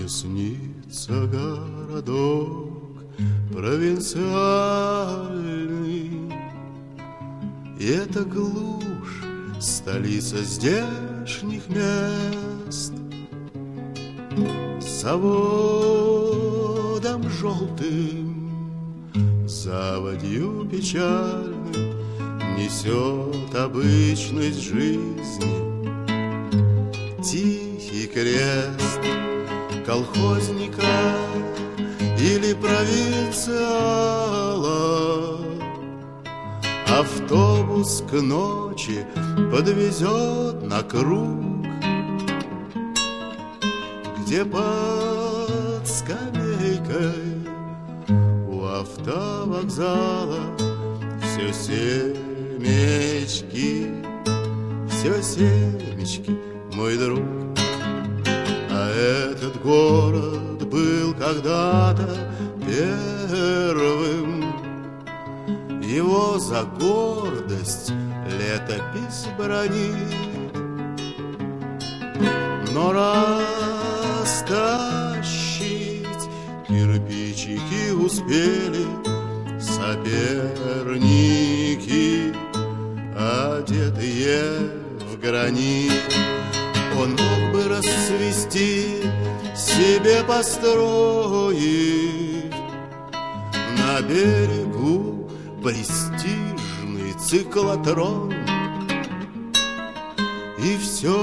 Мне снится городок провинциальный, и это глушь, столица здешних мест. Заводом желтым, заводью печальным несет обычность жизни. Тихий крест колхозника или провинциала автобус к ночи подвезет на круг, где под скамейкой у автовокзала все семечки, мой друг. А этот город был когда-то первым, его за гордость летопись бронит. Но растащить кирпичики успели соперники, одетые в гранит. Он мог бы расцвести, себе построив на берегу престижный циклотрон, и все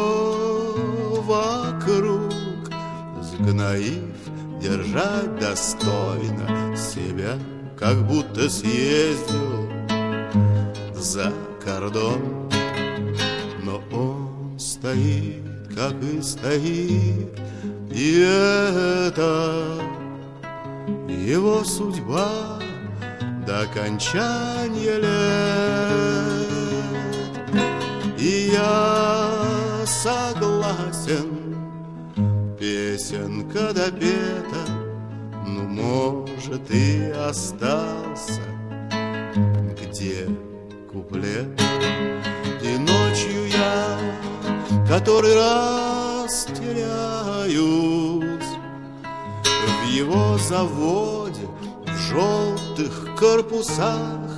вокруг сгноив, держать достойно себя, как будто съездил за кордон. Но он стоит, как и стоит, и это его судьба до кончания лет. И я согласен, песенка допета, ну, может, и остался где куплет. И ночью я который раз теряюсь в его заводе, в желтых корпусах.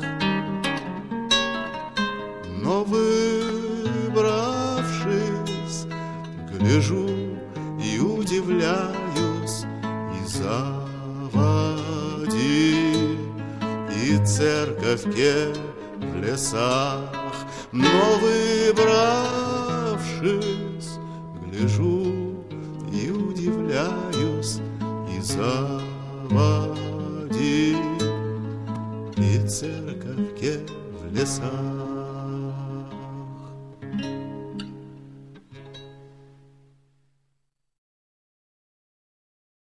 Но выбравшись, гляжу и удивляюсь, и заводи, и церковке в лесах. Но выбравшись, гляжу и удивляюсь, и заводи, и церковке в лесах.